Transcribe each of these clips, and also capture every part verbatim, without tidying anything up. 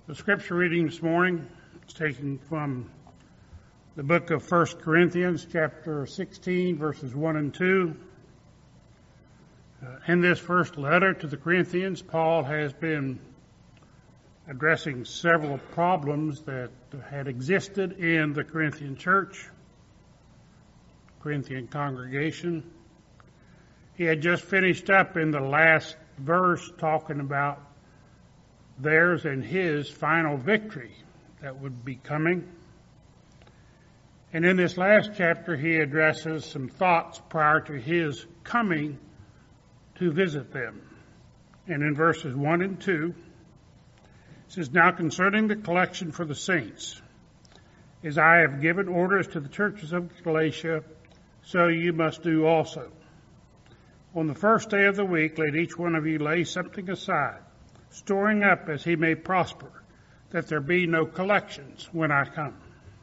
The scripture reading this morning is taken from the book of First Corinthians, chapter sixteen, verses one and two. Uh, in this first letter to the Corinthians, Paul has been addressing several problems that had existed in the Corinthian church, Corinthian congregation. He had just finished up in the last verse talking about theirs and his final victory that would be coming. And in this last chapter, he addresses some thoughts prior to his coming to visit them. And in verses one and two, it says, "Now concerning the collection for the saints, as I have given orders to the churches of Galatia, so you must do also. On the first day of the week, let each one of you lay something aside, storing up as he may prosper, that there be no collections when I come."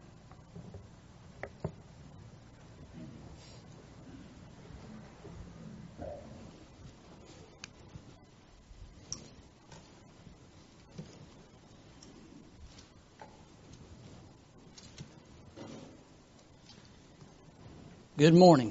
Good morning.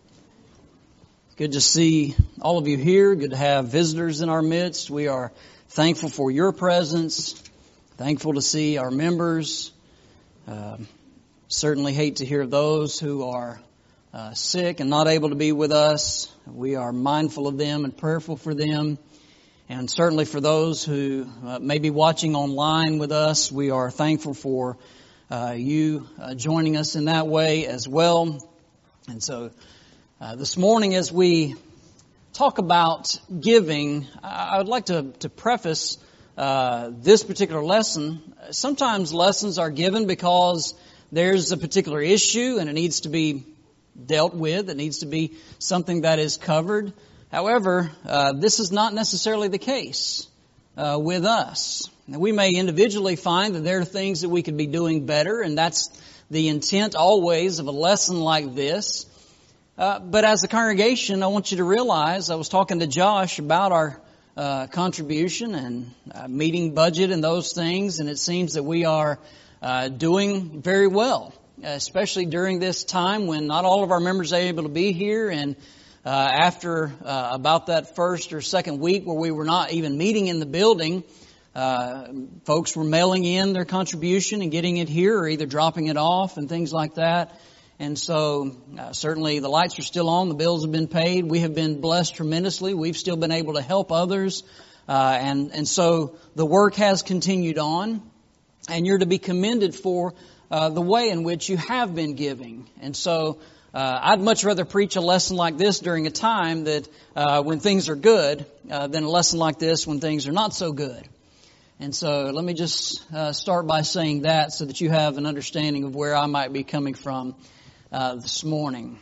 Good to see all of you here. Good to have visitors in our midst. We are thankful for your presence. Thankful to see our members. Uh, certainly hate to hear those who are uh, sick and not able to be with us. We are mindful of them and prayerful for them. And certainly for those who uh, may be watching online with us, we are thankful for uh, you uh, joining us in that way as well. And so uh, this morning, as we talk about giving, I would like to, to preface uh, this particular lesson. Sometimes lessons are given because there's a particular issue and it needs to be dealt with. It needs to be something that is covered. However, uh, this is not necessarily the case uh, with us. Now, we may individually find that there are things that we could be doing better, and that's the intent always of a lesson like this. Uh, but as a congregation, I want you to realize, I was talking to Josh about our uh, contribution and uh, meeting budget and those things, and it seems that we are uh, doing very well, especially during this time when not all of our members are able to be here, and uh, after uh, about that first or second week where we were not even meeting in the building, Uh, folks were mailing in their contribution and getting it here or either dropping it off and things like that. And so uh, certainly the lights are still on. The bills have been paid. We have been blessed tremendously. We've still been able to help others. Uh, and, and so the work has continued on. And you're to be commended for uh, the way in which you have been giving. And so uh, I'd much rather preach a lesson like this during a time that uh, when things are good uh, than a lesson like this when things are not so good. And so let me just uh, start by saying that so that you have an understanding of where I might be coming from uh, this morning.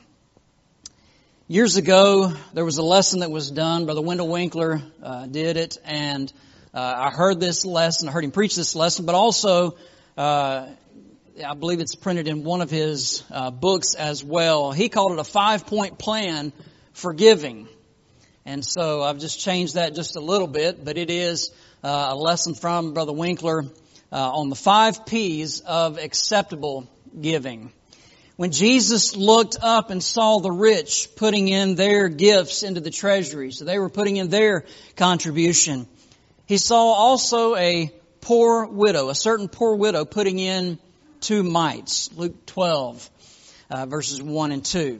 Years ago, there was a lesson that was done. Brother Wendell Winkler uh, did it, and uh, I heard this lesson. I heard him preach this lesson, but also uh, I believe it's printed in one of his uh, books as well. He called it a five-point plan for giving. And so I've just changed that just a little bit, but it is Uh, a lesson from Brother Winkler uh, on the five P's of acceptable giving. When Jesus looked up and saw the rich putting in their gifts into the treasury, so they were putting in their contribution, He saw also a poor widow, a certain poor widow putting in two mites. Luke twelve, uh, verses one and two.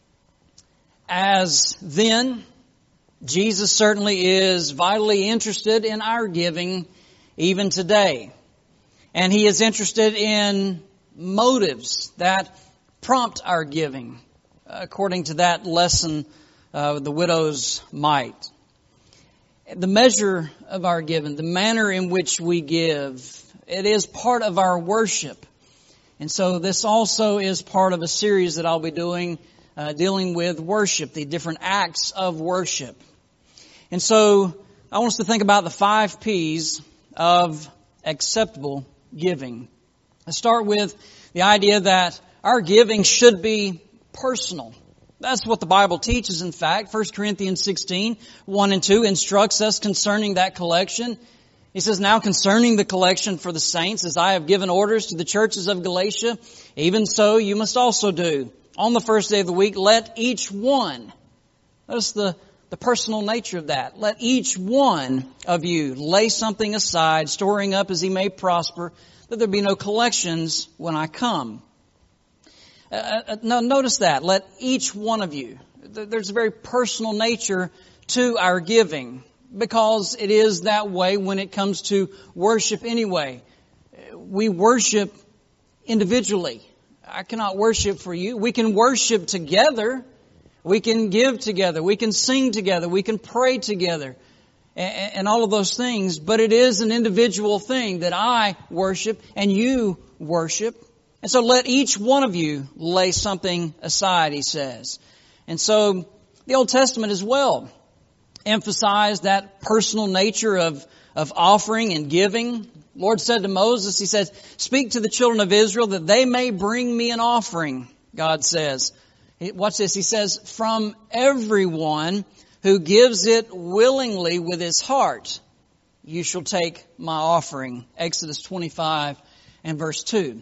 As then, Jesus certainly is vitally interested in our giving even today. And He is interested in motives that prompt our giving, according to that lesson of the widow's mite. The measure of our giving, the manner in which we give, it is part of our worship. And so this also is part of a series that I'll be doing uh, dealing with worship, the different acts of worship. And so I want us to think about the five P's of acceptable giving. Let's start with the idea that our giving should be personal. That's what the Bible teaches, in fact. First Corinthians sixteen, one and two instructs us concerning that collection. He says, now concerning the collection for the saints, as I have given orders to the churches of Galatia, even so you must also do. On the first day of the week, let each one, notice the, the personal nature of that, let each one of you lay something aside, storing up as he may prosper, that there be no collections when I come. Uh, now notice that, let each one of you. There's a very personal nature to our giving, because it is that way when it comes to worship anyway. We worship individually. I cannot worship for you. We can worship together. We can give together. We can sing together. We can pray together. And, and all of those things. But it is an individual thing that I worship and you worship. And so let each one of you lay something aside, he says. And so the Old Testament as well emphasized that personal nature of, of offering and giving. Lord said to Moses, he said, speak to the children of Israel that they may bring me an offering, God says. Watch this, he says, from everyone who gives it willingly with his heart, you shall take my offering. Exodus twenty-five and verse two.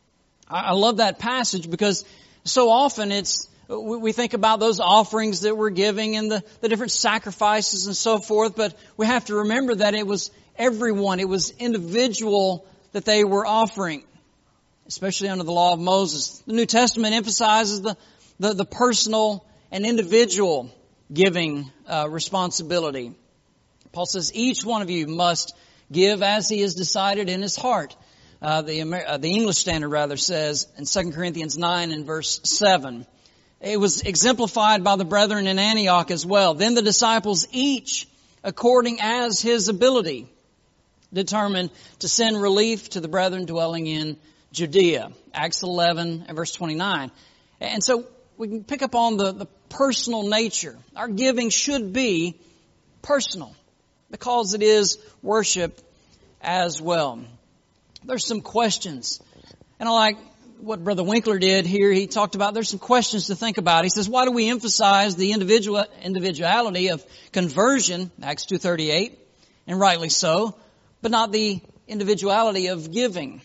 I love that passage because so often it's, we think about those offerings that we're giving and the, the different sacrifices and so forth, but we have to remember that it was everyone, it was individual that they were offering, especially under the law of Moses. The New Testament emphasizes the, the, the personal and individual giving uh, responsibility. Paul says, each one of you must give as he has decided in his heart. Uh, the, Amer- uh, the English Standard rather says in Second Corinthians nine and verse seven. It was exemplified by the brethren in Antioch as well. Then the disciples each, according as his ability, determined to send relief to the brethren dwelling in Judea. Acts eleven and verse twenty-nine. And so we can pick up on the, the personal nature. Our giving should be personal because it is worship as well. There's some questions. And I like what Brother Winkler did here. He talked about there's some questions to think about. He says, why do we emphasize the individual individuality of conversion, Acts two thirty-eight, and rightly so, but not the individuality of giving?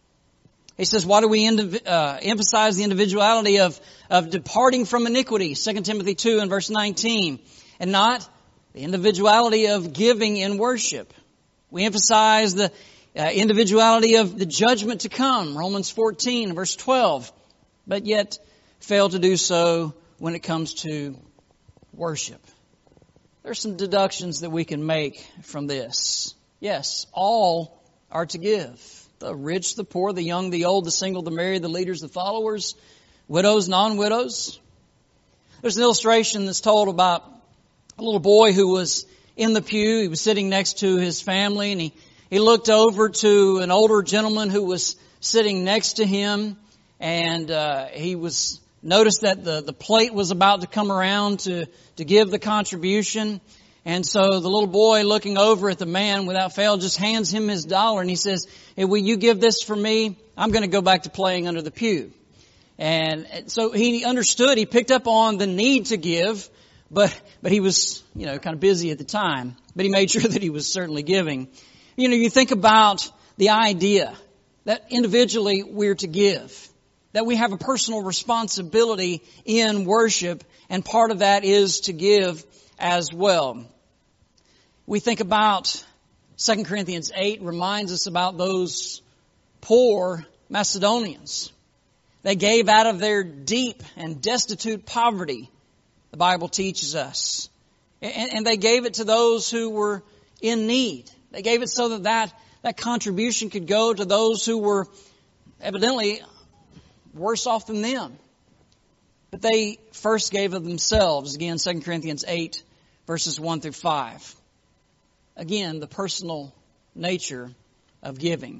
He says, why do we indiv- uh, emphasize the individuality of, of departing from iniquity, Second Timothy two and verse nineteen, and not the individuality of giving in worship? We emphasize the Uh, individuality of the judgment to come, Romans fourteen, verse twelve, but yet fail to do so when it comes to worship. There's some deductions that we can make from this. Yes, all are to give. The rich, the poor, the young, the old, the single, the married, the leaders, the followers, widows, non-widows. There's an illustration that's told about a little boy who was in the pew. He was sitting next to his family, and he He looked over to an older gentleman who was sitting next to him, and uh, he was noticed that the, the plate was about to come around to, to give the contribution. And so the little boy, looking over at the man, without fail, just hands him his dollar, and he says, hey, will you give this for me? I'm going to go back to playing under the pew. And so he understood, he picked up on the need to give, but but he was, you know, kind of busy at the time. But he made sure that he was certainly giving. You know, you think about the idea that individually we're to give, that we have a personal responsibility in worship, and part of that is to give as well. We think about Second Corinthians eight reminds us about those poor Macedonians. They gave out of their deep and destitute poverty, the Bible teaches us. And, and they gave it to those who were in need. They gave it so that, that that contribution could go to those who were evidently worse off than them. But they first gave of themselves. Again, Second Corinthians eight, verses one through five. Again, the personal nature of giving.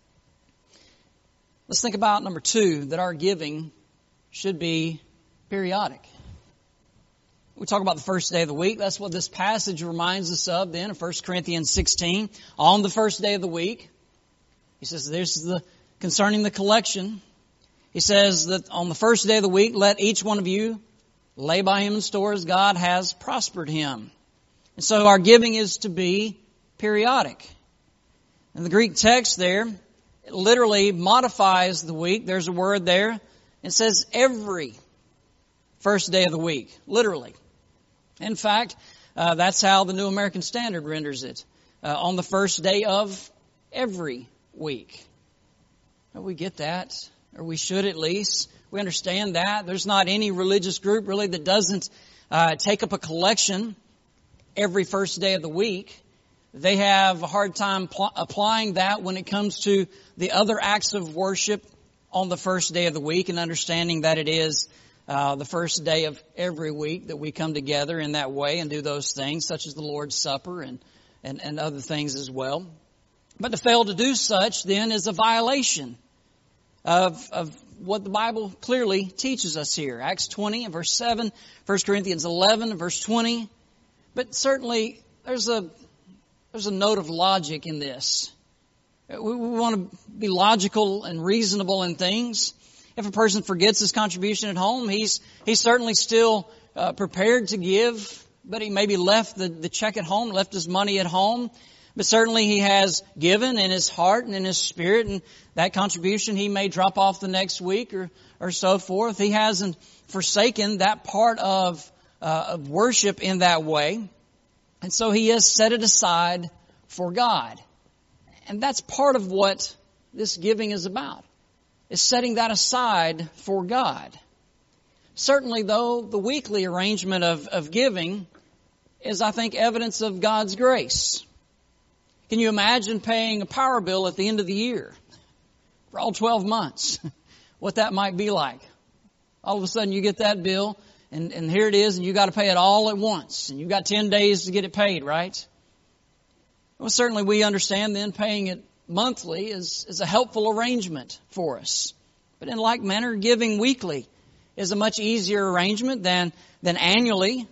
Let's think about number two, that our giving should be periodic. We talk about the first day of the week. That's what this passage reminds us of then in First Corinthians sixteen. On the first day of the week, he says, this is the concerning the collection. He says that on the first day of the week, let each one of you lay by him in store as God has prospered him. And so our giving is to be periodic. In the Greek text there, it literally modifies the week. There's a word there. It says every first day of the week, literally. In fact, uh, that's how the New American Standard renders it. Uh, on the first day of every week. We get that, or we should at least. We understand that. There's not any religious group really that doesn't uh, take up a collection every first day of the week. They have a hard time pl- applying that when it comes to the other acts of worship on the first day of the week, and understanding that it is uh, the first day of every week that we come together in that way and do those things, such as the Lord's Supper and, and, and other things as well. But to fail to do such, then, is a violation of, of what the Bible clearly teaches us here. Acts twenty and verse seven, First Corinthians eleven and verse twenty. But certainly, there's a there's a note of logic in this. We, we want to be logical and reasonable in things. If a person forgets his contribution at home, he's he's certainly still uh, prepared to give, but he maybe left the, the check at home, left his money at home. But certainly he has given in his heart and in his spirit, and that contribution he may drop off the next week or, or so forth. He hasn't forsaken that part of, uh, of worship in that way. And so he has set it aside for God. And that's part of what this giving is about, is setting that aside for God. Certainly, though, the weekly arrangement of, of giving is, I think, evidence of God's grace. Can you imagine paying a power bill at the end of the year for all twelve months? What that might be like. All of a sudden you get that bill and, and here it is, and you got to pay it all at once, and you've got ten days to get it paid, right? Well, certainly we understand then paying it monthly is, is a helpful arrangement for us. But in like manner, giving weekly is a much easier arrangement than, than annually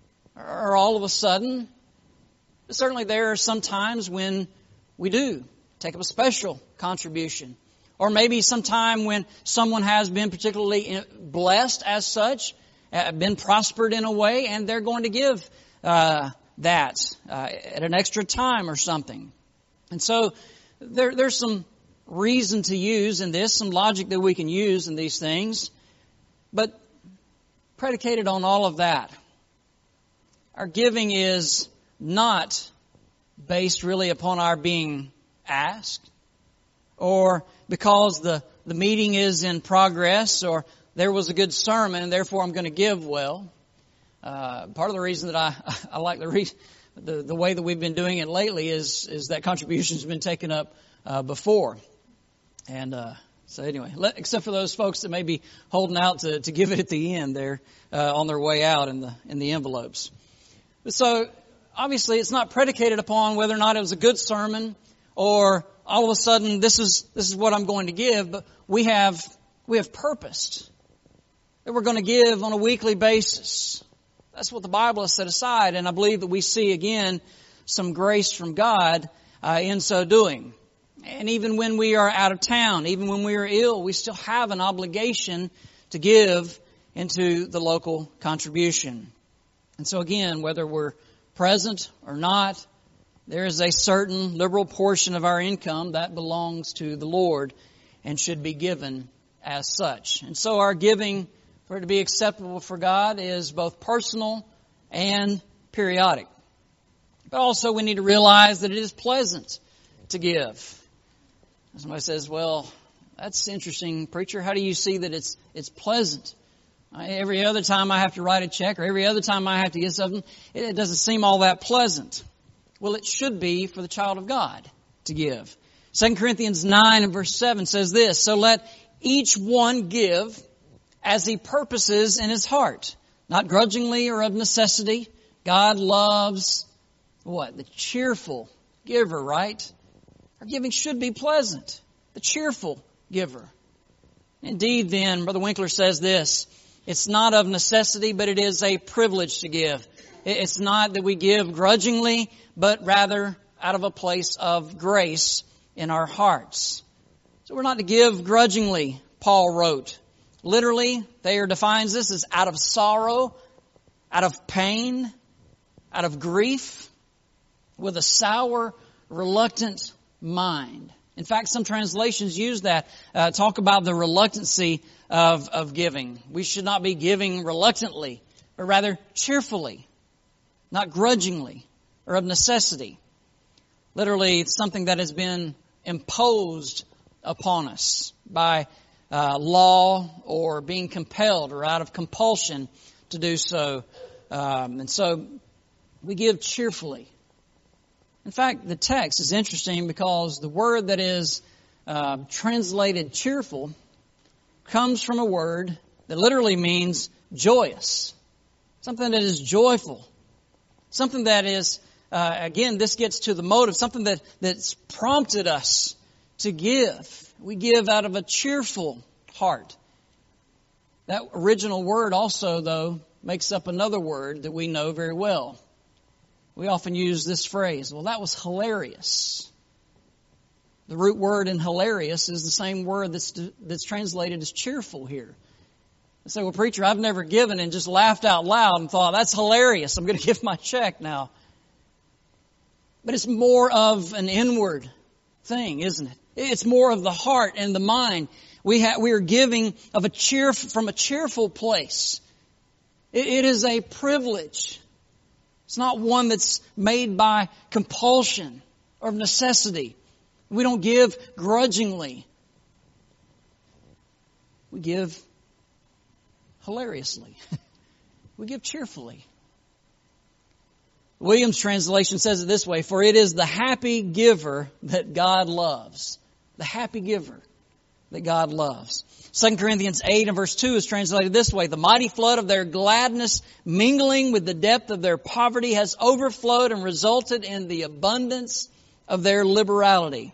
or all of a sudden. Certainly there are some times when we do take up a special contribution. Or maybe some time when someone has been particularly blessed as such, uh, been prospered in a way, and they're going to give uh, that uh, at an extra time or something. And so there, there's some reason to use in this, some logic that we can use in these things. But predicated on all of that, our giving is not based really upon our being asked, or because the, the meeting is in progress, or there was a good sermon and therefore I'm going to give well. Uh, part of the reason that I, I like the, re, the the way that we've been doing it lately is is that contribution's been taken up uh, before. And uh, so anyway, let, except for those folks that may be holding out to, to give it at the end there uh, on their way out in the in the envelopes. So obviously, it's not predicated upon whether or not it was a good sermon or all of a sudden this is this is what I'm going to give. But we have we have purposed that we're going to give on a weekly basis. That's what the Bible has set aside, and I believe that we see again some grace from God uh, in so doing. And even when we are out of town, even when we are ill, we still have an obligation to give into the local contribution. And so again, whether we're present or not, there is a certain liberal portion of our income that belongs to the Lord and should be given as such. And so our giving, for it to be acceptable for God, is both personal and periodic. But also we need to realize that it is pleasant to give. Somebody says, well, that's interesting, preacher. How do you see that it's it's pleasant? Every other time I have to write a check or every other time I have to get something, it doesn't seem all that pleasant. Well, it should be for the child of God to give. Second Corinthians nine and verse seven says this, so let each one give as he purposes in his heart, not grudgingly or of necessity. God loves what? The cheerful giver, right? Our giving should be pleasant. The cheerful giver. Indeed, then, Brother Winkler says this, it's not of necessity, but it is a privilege to give. It's not that we give grudgingly, but rather out of a place of grace in our hearts. So we're not to give grudgingly, Paul wrote. Literally, Thayer defines this as out of sorrow, out of pain, out of grief, with a sour, reluctant mind. In fact, some translations use that, uh, talk about the reluctancy of, of giving. We should not be giving reluctantly, but rather cheerfully, not grudgingly or of necessity. Literally, it's something that has been imposed upon us by uh, law or being compelled or out of compulsion to do so. Um, and so we give cheerfully. In fact, the text is interesting because the word that is uh, translated cheerful comes from a word that literally means joyous. Something that is joyful. Something that is, uh, again, this gets to the motive, something that, that's prompted us to give. We give out of a cheerful heart. That original word also, though, makes up another word that we know very well. We often use this phrase, well, that was hilarious. The root word in hilarious is the same word that's that's translated as cheerful here. I say, well, preacher, I've never given and just laughed out loud and thought, that's hilarious. I'm going to give my check now. But it's more of an inward thing, isn't it? It's more of the heart and the mind. We ha- we are giving of a cheer from a cheerful place. It, it is a privilege. It's not one that's made by compulsion or necessity. We don't give grudgingly. We give hilariously. We give cheerfully. Williams' translation says it this way, for it is the happy giver that God loves. The happy giver that God loves. Second Corinthians eight and verse two is translated this way, the mighty flood of their gladness mingling with the depth of their poverty has overflowed and resulted in the abundance of their liberality.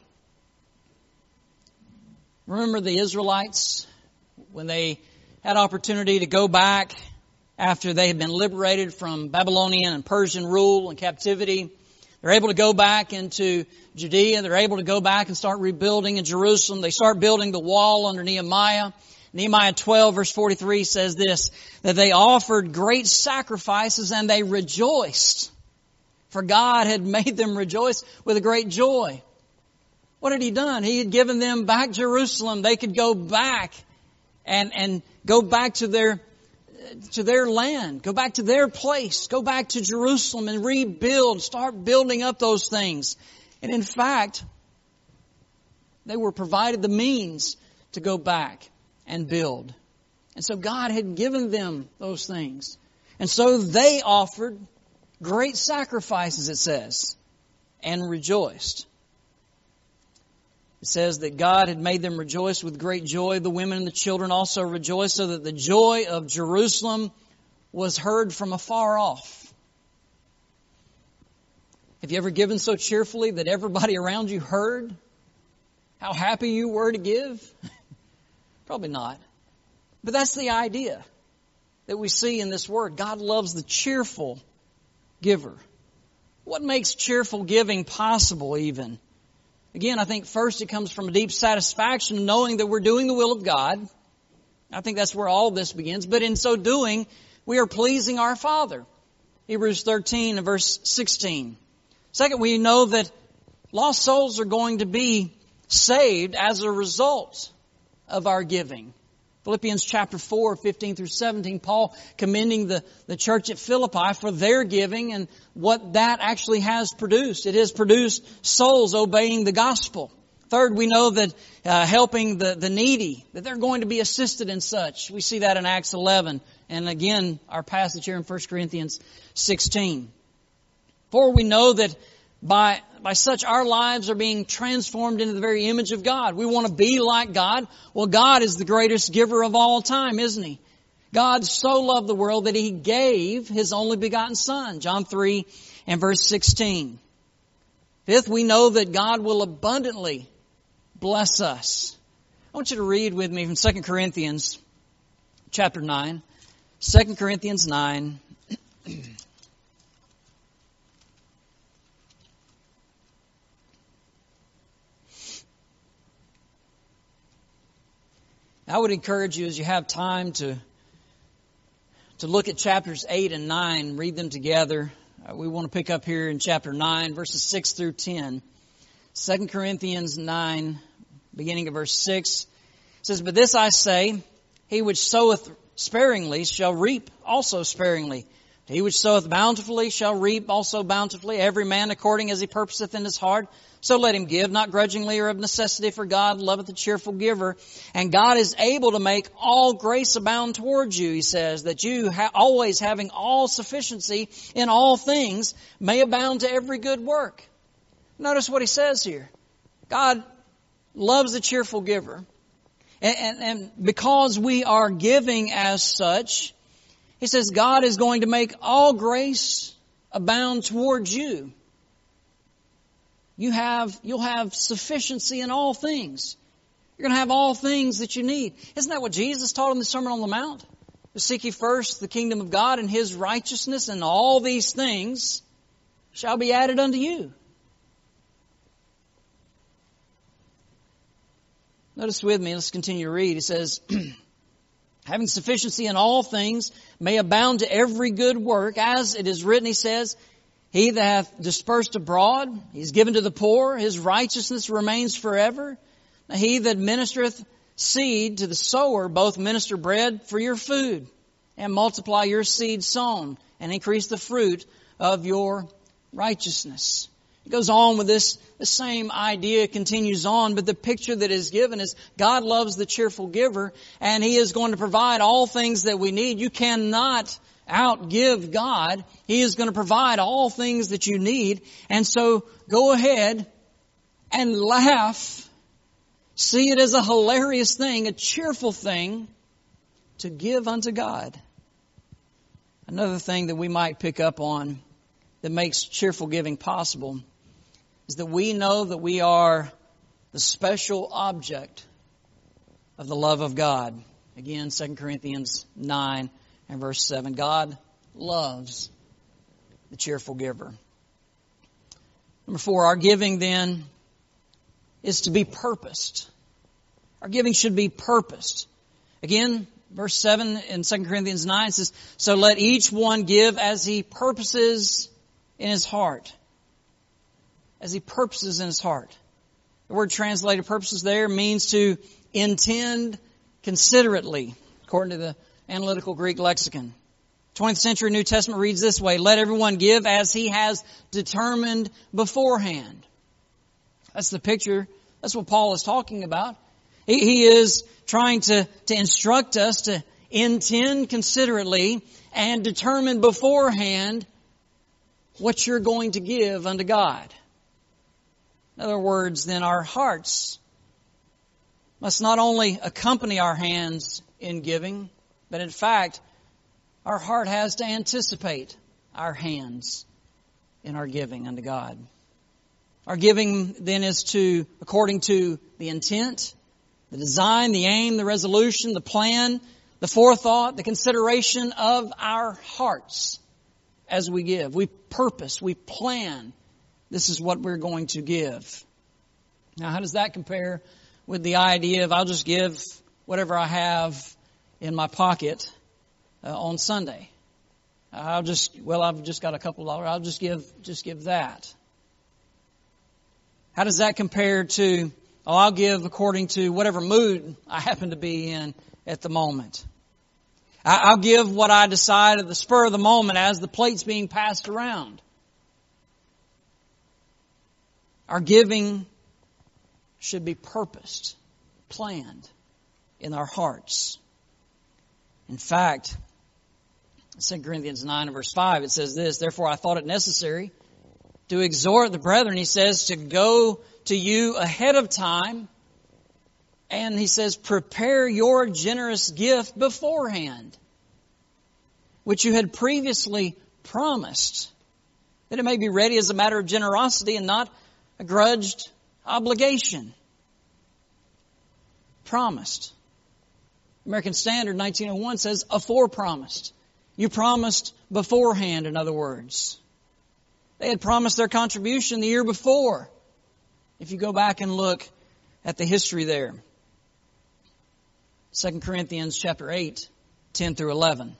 Remember the Israelites when they had opportunity to go back after they had been liberated from Babylonian and Persian rule and captivity. They're able to go back into Judea. They're able to go back and start rebuilding in Jerusalem. They start building the wall under Nehemiah. Nehemiah twelve verse forty-three says this, that they offered great sacrifices and they rejoiced. For God had made them rejoice with a great joy. What had He done? He had given them back Jerusalem. They could go back and, and go back to their to their land, go back to their place, go back to Jerusalem and rebuild, start building up those things. And in fact, they were provided the means to go back and build. And so God had given them those things. And so they offered great sacrifices, it says, and rejoiced. It says that God had made them rejoice with great joy. The women and the children also rejoiced, so that the joy of Jerusalem was heard from afar off. Have you ever given so cheerfully that everybody around you heard how happy you were to give? Probably not. But that's the idea that we see in this word. God loves the cheerful giver. What makes cheerful giving possible even? Again, I think first it comes from a deep satisfaction knowing that we're doing the will of God. I think that's where all this begins. But in so doing, we are pleasing our Father. Hebrews thirteen and verse sixteen. Second, we know that lost souls are going to be saved as a result of our giving. Philippians chapter four, fifteen through seventeen, Paul commending the, the church at Philippi for their giving and what that actually has produced. It has produced souls obeying the gospel. Third, we know that uh, helping the, the needy, that they're going to be assisted in such. We see that in Acts eleven. And again, our passage here in First Corinthians sixteen. For we know that By, by such our lives are being transformed into the very image of God. We want to be like God. Well, God is the greatest giver of all time, isn't He? God so loved the world that He gave His only begotten Son. John three and verse sixteen. Fifth, we know that God will abundantly bless us. I want you to read with me from Second Corinthians chapter nine. Second Corinthians nine. I would encourage you as you have time to to look at chapters eight and nine, read them together. Uh, we want to pick up here in chapter nine, verses six through ten. Second Corinthians nine, beginning of verse six, it says, "But this I say, he which soweth sparingly shall reap also sparingly. He which soweth bountifully shall reap also bountifully. Every man according as he purposeth in his heart, so let him give, not grudgingly or of necessity, for God loveth a cheerful giver. And God is able to make all grace abound towards you," he says, "that you, ha- always having all sufficiency in all things, may abound to every good work." Notice what he says here. God loves a cheerful giver. And, and, and because we are giving as such, he says God is going to make all grace abound towards you. You have, you'll have sufficiency in all things. You're going to have all things that you need. Isn't that what Jesus taught in the Sermon on the Mount? To seek ye first the kingdom of God and His righteousness, and all these things shall be added unto you. Notice with me, let's continue to read. He says, "Having sufficiency in all things may abound to every good work, as it is written," he says, "He that hath dispersed abroad, he is given to the poor, his righteousness remains forever. Now he that ministereth seed to the sower, both minister bread for your food, and multiply your seed sown, and increase the fruit of your righteousness." It goes on with this, the same idea continues on, but the picture that is given is God loves the cheerful giver, and He is going to provide all things that we need. You cannot outgive God. He is going to provide all things that you need. And so go ahead and laugh. See it as a hilarious thing, a cheerful thing to give unto God. Another thing that we might pick up on that makes cheerful giving possible is that we know that we are the special object of the love of God. Again, Second Corinthians nine and verse seven. God loves the cheerful giver. Number four, our giving then is to be purposed. Our giving should be purposed. Again, verse seven in Second Corinthians nine says, "So let each one give as he purposes in his heart." As he purposes in his heart. The word translated purposes there means to intend considerately, according to the Analytical Greek Lexicon. twentieth century New Testament reads this way, "Let everyone give as he has determined beforehand." That's the picture. That's what Paul is talking about. He, he is trying to, to instruct us to intend considerately and determine beforehand what you're going to give unto God. In other words, then our hearts must not only accompany our hands in giving, but in fact, our heart has to anticipate our hands in our giving unto God. Our giving then is to, according to the intent, the design, the aim, the resolution, the plan, the forethought, the consideration of our hearts as we give. We purpose, we plan. This is what we're going to give. Now, how does that compare with the idea of I'll just give whatever I have in my pocket uh, on Sunday? I'll just, well, I've just got a couple of dollars. I'll just give, just give that. How does that compare to, oh, I'll give according to whatever mood I happen to be in at the moment? I'll give what I decide at the spur of the moment as the plate's being passed around. Our giving should be purposed, planned in our hearts. In fact, Second Corinthians nine and verse five, it says this, "Therefore I thought it necessary to exhort the brethren," he says, "to go to you ahead of time." And he says, "Prepare your generous gift beforehand, which you had previously promised, that it may be ready as a matter of generosity and not a grudged obligation." Promised. American Standard nineteen oh one says afore-promised. You promised beforehand, in other words. They had promised their contribution the year before. If you go back and look at the history there. Second Corinthians chapter eight, ten through eleven.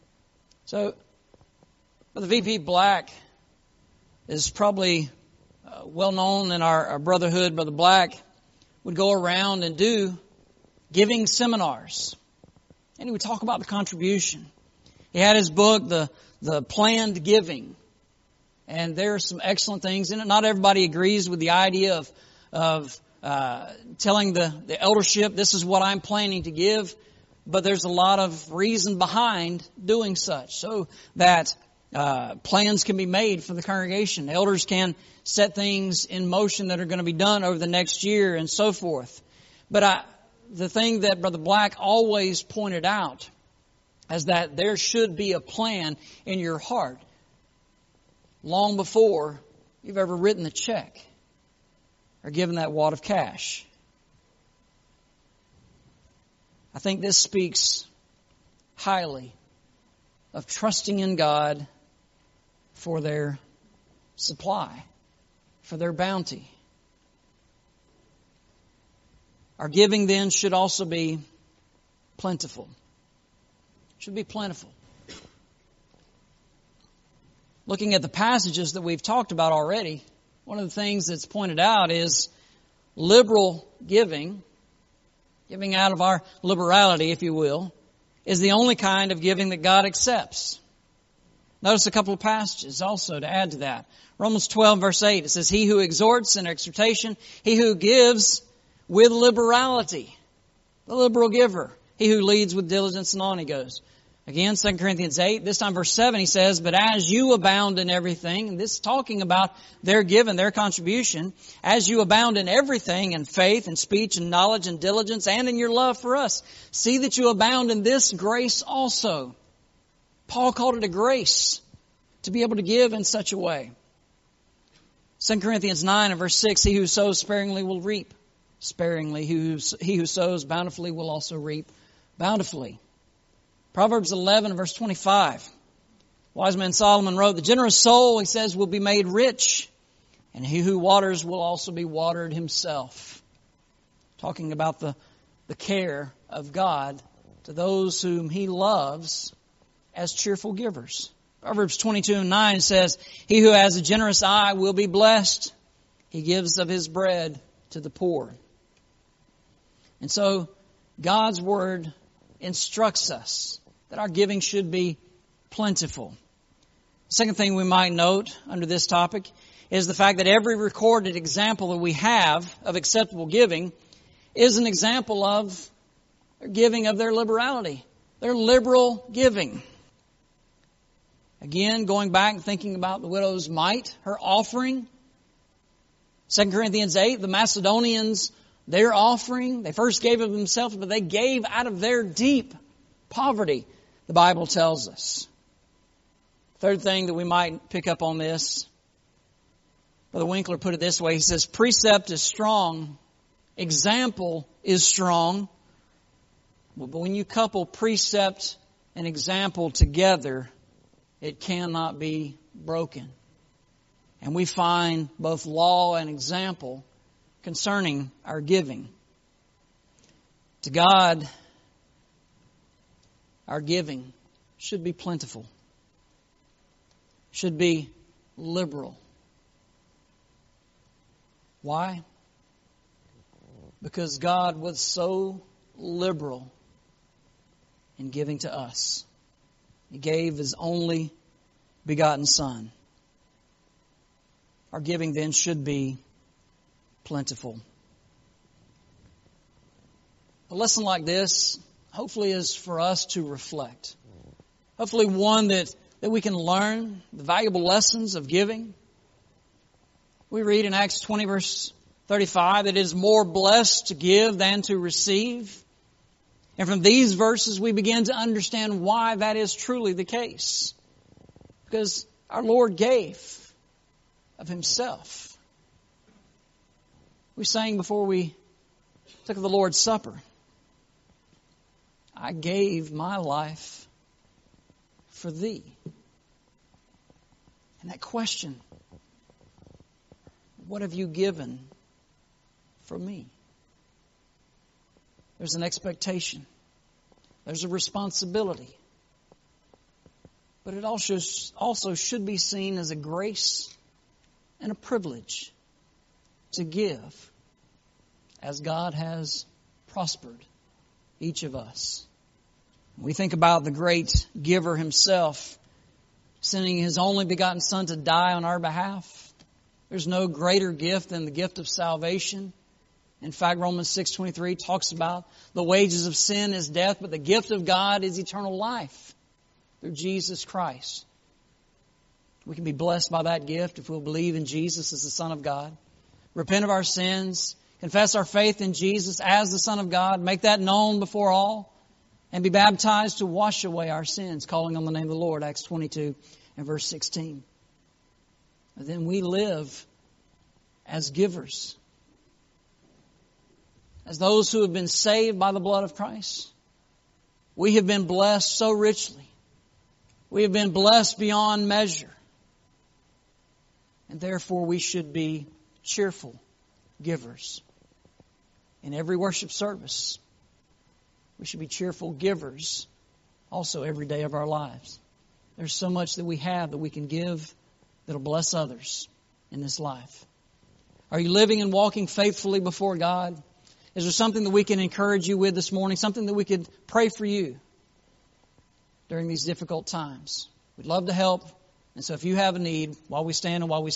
So, Brother V P Black is probably uh, well known in our, our brotherhood, Brother Black, would go around and do giving seminars. And he would talk about the contribution. He had his book, The, the Planned Giving. And there are some excellent things in it. Not everybody agrees with the idea of, of uh, telling the, the eldership, this is what I'm planning to give. But there's a lot of reason behind doing such, so that uh, plans can be made for the congregation. Elders can set things in motion that are going to be done over the next year and so forth. But I, the thing that Brother Black always pointed out is that there should be a plan in your heart long before you've ever written a check or given that wad of cash. I think this speaks highly of trusting in God for their supply, for their bounty. Our giving then should also be plentiful. Should be plentiful. Looking at the passages that we've talked about already, one of the things that's pointed out is liberal giving, giving out of our liberality, if you will, is the only kind of giving that God accepts. Notice a couple of passages also to add to that. Romans twelve verse eight, it says, he who exhorts in exhortation, he who gives with liberality, the liberal giver, he who leads with diligence, and on he goes. Again, Second Corinthians eight, this time verse seven, he says, but as you abound in everything, and this is talking about their giving, their contribution, as you abound in everything, in faith and speech and knowledge and diligence, and in your love for us, see that you abound in this grace also. Paul called it a grace to be able to give in such a way. Second Corinthians nine and verse six, he who sows sparingly will reap sparingly. He who, he who sows bountifully will also reap bountifully. Proverbs eleven verse twenty-five. Wise man Solomon wrote, the generous soul, he says, will be made rich, and he who waters will also be watered himself. Talking about the, the care of God to those whom he loves as cheerful givers. Proverbs twenty-two and nine says, he who has a generous eye will be blessed. He gives of his bread to the poor. And so God's Word instructs us that our giving should be plentiful. The second thing we might note under this topic is the fact that every recorded example that we have of acceptable giving is an example of their giving of their liberality, their liberal giving. Again, going back and thinking about the widow's mite, her offering. Second Corinthians eight, the Macedonians, their offering, they first gave of themselves, but they gave out of their deep poverty, the Bible tells us. Third thing that we might pick up on this, Brother Winkler put it this way, he says, precept is strong, example is strong, but when you couple precept and example together, it cannot be broken. And we find both law and example concerning our giving. To God, our giving should be plentiful, should be liberal. Why? Because God was so liberal in giving to us. He gave His only begotten Son. Our giving then should be plentiful. A lesson like this hopefully is for us to reflect. Hopefully one that, that we can learn the valuable lessons of giving. We read in Acts twenty verse thirty-five that it is more blessed to give than to receive. And from these verses we begin to understand why that is truly the case. Because our Lord gave of Himself. We sang before we took the Lord's Supper, I gave my life for thee. And that question, what have you given for me? There's an expectation. There's a responsibility. But it also, also should be seen as a grace and a privilege to give as God has prospered each of us. We think about the great giver himself, sending his only begotten Son to die on our behalf. There's no greater gift than the gift of salvation. In fact, Romans six twenty-three talks about the wages of sin is death, but the gift of God is eternal life through Jesus Christ. We can be blessed by that gift if we'll believe in Jesus as the Son of God, repent of our sins, confess our faith in Jesus as the Son of God, make that known before all, and be baptized to wash away our sins, calling on the name of the Lord, Acts twenty-two and verse sixteen. And then we live as givers, as those who have been saved by the blood of Christ. We have been blessed so richly. We have been blessed beyond measure. And therefore we should be cheerful givers. In every worship service, we should be cheerful givers also every day of our lives. There's so much that we have that we can give that'll bless others in this life. Are you living and walking faithfully before God? Is there something that we can encourage you with this morning? Something that we could pray for you during these difficult times? We'd love to help. And so if you have a need, while we stand and while we